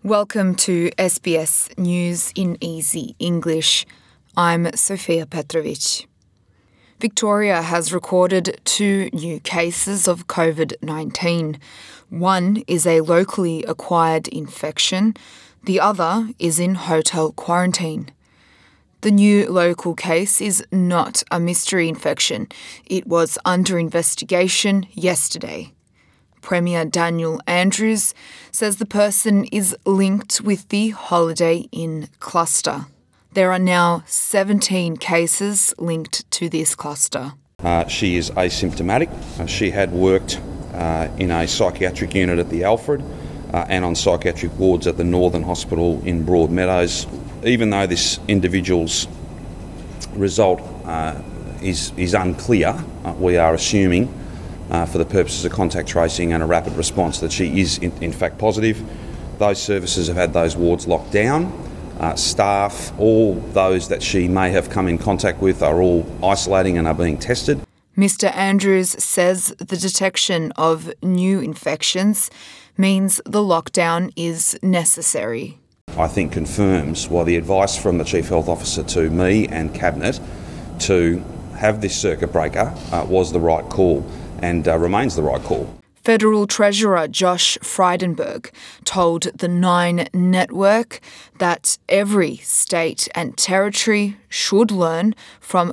Welcome to SBS News in Easy English. I'm Sofia Petrovic. Victoria has recorded 2 new cases of COVID-19. One is a locally acquired infection. The other is in hotel quarantine. The new local case is not a mystery infection. It was under investigation yesterday. Premier Daniel Andrews says the person is linked with the Holiday Inn cluster. There are now 17 cases linked to this cluster. She is asymptomatic. She had worked in a psychiatric unit at the Alfred and on psychiatric wards at the Northern Hospital in Broadmeadows. Even though this individual's result is unclear, we are assuming for the purposes of contact tracing and a rapid response that she is in fact positive. Those services have had those wards locked down. Staff, all those that she may have come in contact with are all isolating and are being tested. Mr Andrews says the detection of new infections means the lockdown is necessary. I think confirms why the advice from the Chief Health Officer to me and Cabinet to have this circuit breaker was the right call and remains the right call. Federal Treasurer Josh Frydenberg told the Nine Network that every state and territory should learn from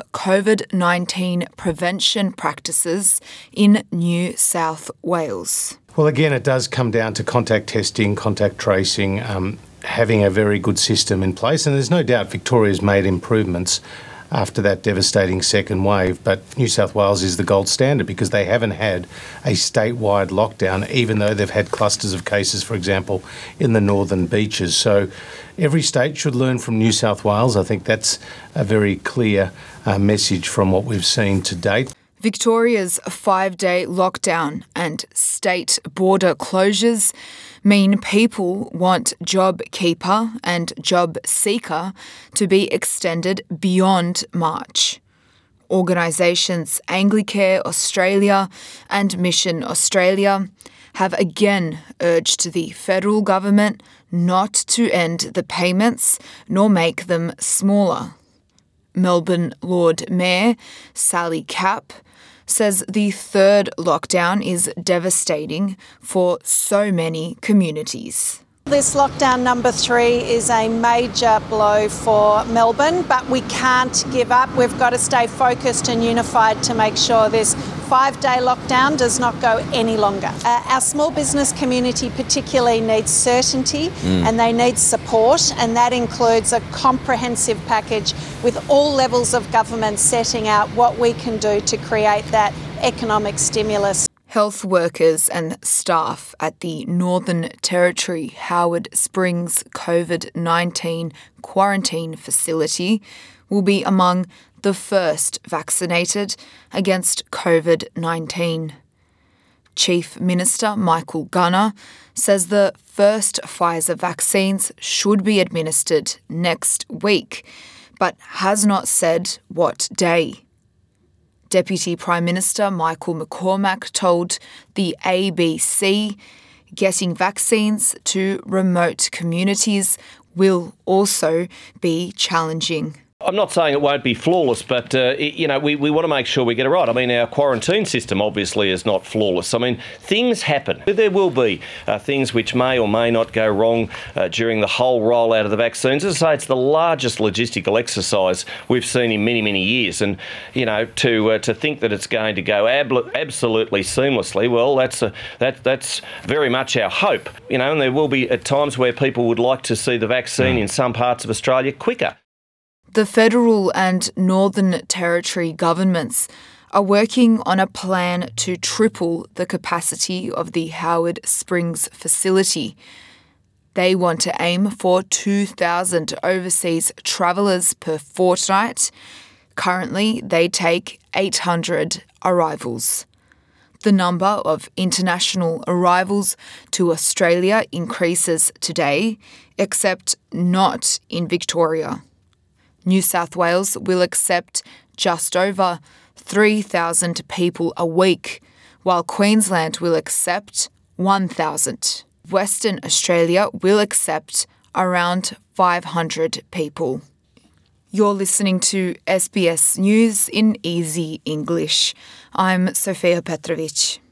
COVID-19 prevention practices in New South Wales. Well, again, it does come down to contact testing, contact tracing, having a very good system in place. And there's no doubt Victoria's made improvements after that devastating second wave, but New South Wales is the gold standard because they haven't had a statewide lockdown, even though they've had clusters of cases, for example, in the northern beaches. So every state should learn from New South Wales. I think that's a very clear message from what we've seen to date. Victoria's 5-day lockdown and state border closures mean people want JobKeeper and JobSeeker to be extended beyond March. Organisations Anglicare Australia and Mission Australia have again urged the federal government not to end the payments nor make them smaller. Melbourne Lord Mayor Sally Capp says the third lockdown is devastating for so many communities. This lockdown number 3 is a major blow for Melbourne, but we can't give up. We've got to stay focused and unified to make sure this 5-day lockdown does not go any longer. Our small business community particularly needs certainty and they need support, and that includes a comprehensive package with all levels of government setting out what we can do to create that economic stimulus. Health workers and staff at the Northern Territory Howard Springs COVID-19 quarantine facility will be among the first vaccinated against COVID-19. Chief Minister Michael Gunner says the first Pfizer vaccines should be administered next week, but has not said what day. Deputy Prime Minister Michael McCormack told the ABC getting vaccines to remote communities will also be challenging. I'm not saying it won't be flawless, but, we want to make sure we get it right. I mean, our quarantine system obviously is not flawless. I mean, things happen. There will be things which may or may not go wrong during the whole rollout of the vaccines. As I say, it's the largest logistical exercise we've seen in many, many years. And, to think that it's going to go absolutely seamlessly, well, that's very much our hope. And there will be at times where people would like to see the vaccine in some parts of Australia quicker. The Federal and Northern Territory governments are working on a plan to triple the capacity of the Howard Springs facility. They want to aim for 2,000 overseas travellers per fortnight. Currently, they take 800 arrivals. The number of international arrivals to Australia increases today, except not in Victoria. New South Wales will accept just over 3,000 people a week, while Queensland will accept 1,000. Western Australia will accept around 500 people. You're listening to SBS News in Easy English. I'm Sofia Petrovic.